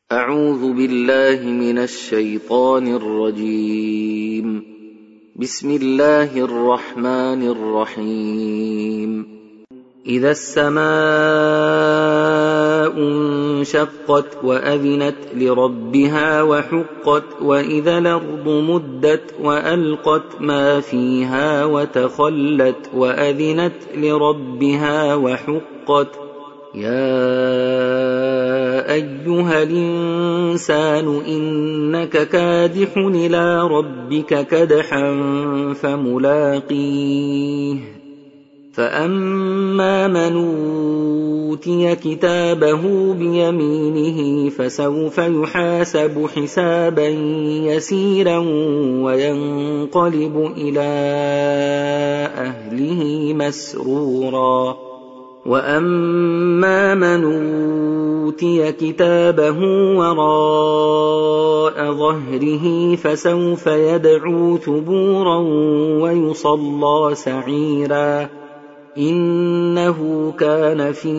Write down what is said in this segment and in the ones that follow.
أعوذ بالله من الشيطان الرجيم. بسم الله الرحمن الرحيم. إذا السماء انشقت وأذنت لربها وحقت وإذا الأرض مدت وألقت ما فيها وتخلت وأذنت لربها وحقت يا أيها الإنسان إنك كادح إلى ربك كدحا فملاقيه فأما من أوتي كتابه بيمينه فسوف يحاسب حسابا يسيرا وينقلب إلى أهله مسرورا وأما من أوتي كتابه وراء ظهره فسوف يدعو ثبورا ويصلى سعيرا إنه كان في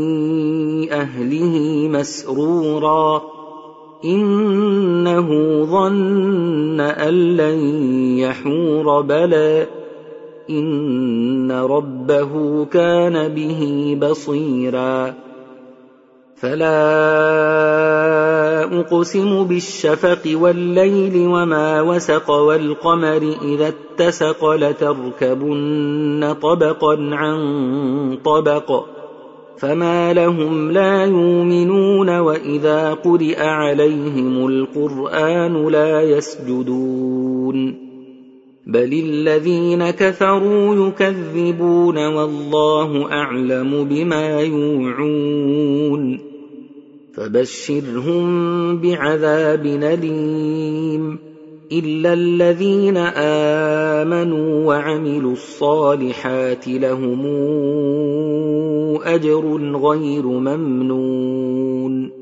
أهله مسرورا إنه ظن أن لن يحور بلى إن ربه كان به بصيرا فلا أقسم بالشفق والليل وما وسق والقمر إذا اتسق لتركبن طبقا عن طبق فما لهم لا يؤمنون وإذا قرئ عليهم القرآن لا يسجدون بل الذين كفروا يكذبون والله أعلم بما يوعون فبشرهم بعذاب أليم إلا الذين آمنوا وعملوا الصالحات لهم أجر غير ممنون